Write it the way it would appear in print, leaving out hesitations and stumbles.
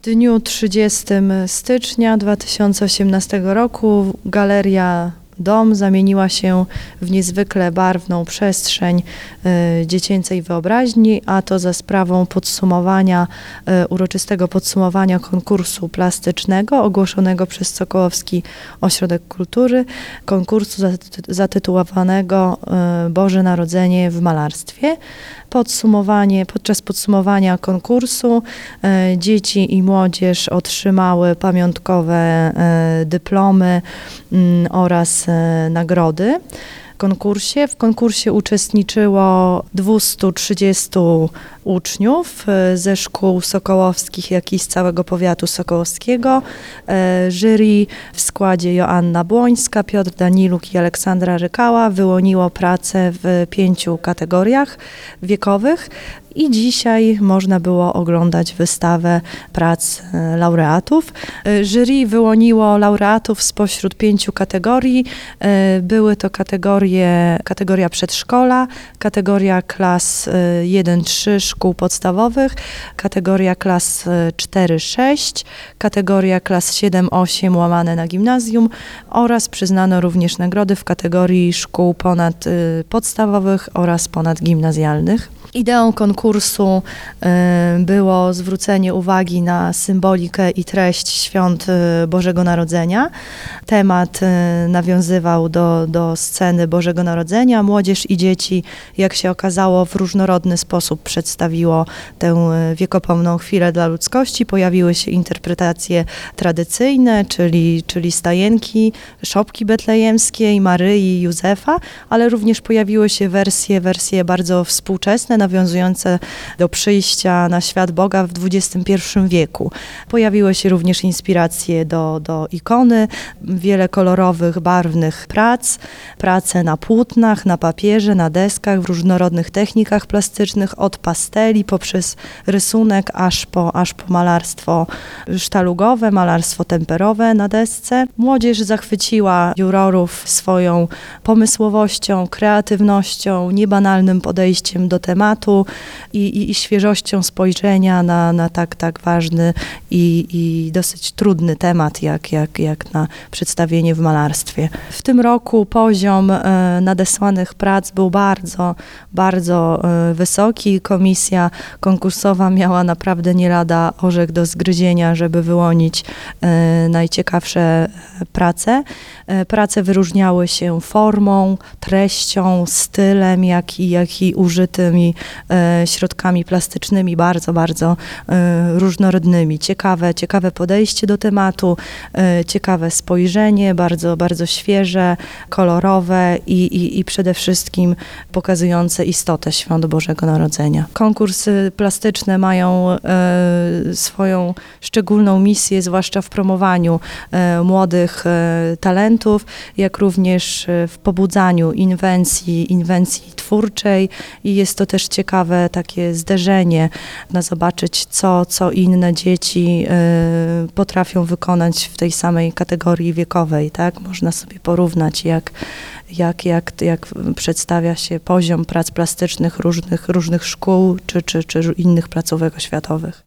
W dniu 30 stycznia 2018 roku Galeria Dom zamieniła się w niezwykle barwną przestrzeń dziecięcej wyobraźni, a to za sprawą uroczystego podsumowania konkursu plastycznego ogłoszonego przez Sokołowski Ośrodek Kultury, konkursu zatytułowanego Boże Narodzenie w malarstwie. Podczas podsumowania konkursu dzieci i młodzież otrzymały pamiątkowe dyplomy oraz nagrody. W konkursie uczestniczyło 230 uczniów ze szkół sokołowskich, jak i z całego powiatu sokołowskiego. Jury w składzie Joanna Błońska, Piotr Daniluk i Aleksandra Rykała wyłoniło pracę w 5 kategoriach wiekowych. I dzisiaj można było oglądać wystawę prac laureatów. Jury wyłoniło laureatów spośród 5 kategorii. Były to kategoria przedszkola, kategoria klas 1-3 szkół podstawowych, kategoria klas 4-6, kategoria klas 7-8 łamane na gimnazjum oraz przyznano również nagrody w kategorii szkół ponadpodstawowych oraz ponadgimnazjalnych. Ideą konkursu było zwrócenie uwagi na symbolikę i treść świąt Bożego Narodzenia. Temat nawiązywał do sceny Bożego Narodzenia. Młodzież i dzieci, jak się okazało, w różnorodny sposób przedstawiło tę wiekopomną chwilę dla ludzkości. Pojawiły się interpretacje tradycyjne, czyli stajenki, szopki betlejemskiej, Maryi, Józefa, ale również pojawiły się wersje bardzo współczesne, nawiązujące do przyjścia na świat Boga w XXI wieku. Pojawiły się również inspiracje do ikony, wiele kolorowych, barwnych prace na płótnach, na papierze, na deskach, w różnorodnych technikach plastycznych, od pasteli poprzez rysunek, aż po malarstwo sztalugowe, malarstwo temperowe na desce. Młodzież zachwyciła jurorów swoją pomysłowością, kreatywnością, niebanalnym podejściem do tematu i świeżością spojrzenia na tak ważny i dosyć trudny temat, jak na przedstawienie w malarstwie. W tym roku poziom nadesłanych prac był bardzo wysoki. Komisja konkursowa miała naprawdę nie lada orzech do zgryzienia, żeby wyłonić najciekawsze prace. Prace wyróżniały się formą, treścią, stylem, jak i użytymi środkami plastycznymi, bardzo różnorodnymi. Ciekawe podejście do tematu, ciekawe spojrzenie, bardzo świeże, kolorowe i przede wszystkim pokazujące istotę świąt Bożego Narodzenia. Konkursy plastyczne mają swoją szczególną misję, zwłaszcza w promowaniu młodych talentów, jak również w pobudzaniu inwencji twórczej i jest to też ciekawe takie zderzenie, na zobaczyć co inne dzieci potrafią wykonać w tej samej kategorii wiekowej, tak? Można sobie porównać, jak przedstawia się poziom prac plastycznych różnych szkół czy innych placówek oświatowych.